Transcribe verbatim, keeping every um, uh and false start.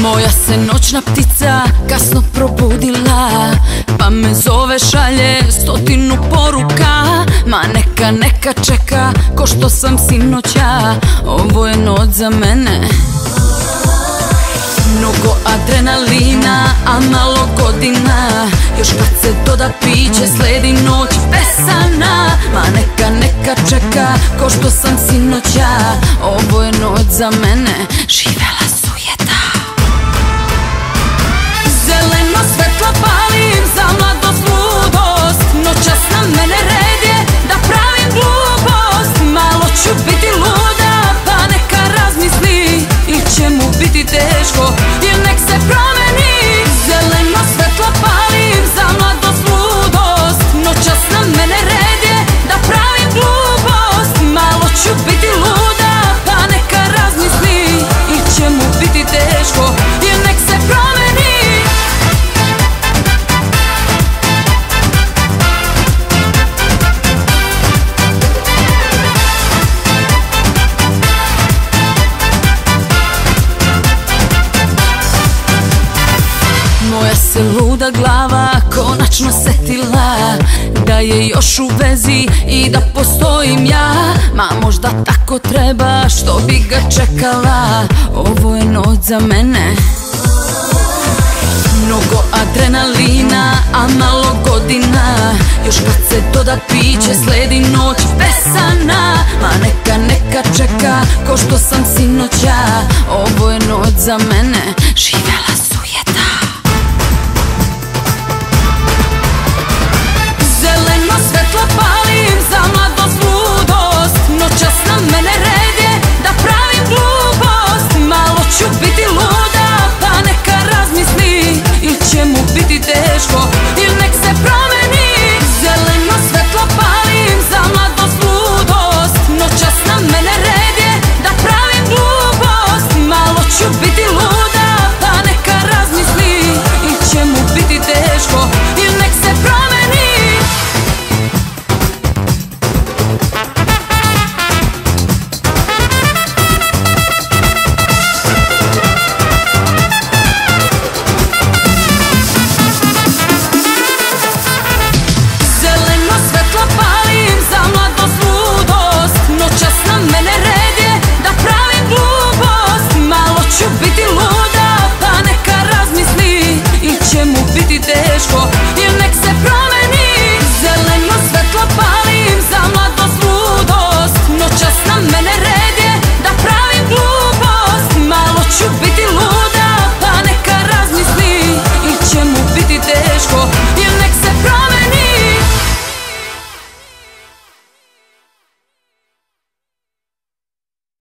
Moja se noćna ptica kasno probudila, pa me zove, šalje stotinu poruka. Ma neka, neka čeka, ko što sam sinoća, ovo je noć za mene. Mnogo adrenalina, a malo godina, još kad se doda piće sledi noć besana. Ma neka, neka čeka, ko što sam sinoća, ovo je noć za mene, živela sujeta. Zeleno svetlo palim za mladost, ludost, noćas na mene red je da pravim glupost. Malo ću biti luda, pa neka razmisli, ili će mu biti teško, ili nek se promeni. Zeleno svetlo palim za mladost, ludost, noćas na mene red je da pravim glupost. Malo ću biti luda, pa neka razmisli, ili će mu biti teško, ili nek se promeni. Moja se luda glava konačno setila da je još u vezi i da postojim ja. Ma možda tako treba, što bi ga čekala, ovo je noć za mene. Mnogo adrenalina, a malo godina, još kad se doda piće sledi noć besana. Ma neka, neka čeka, ko što sam sinoća, ovo je noć za mene, živela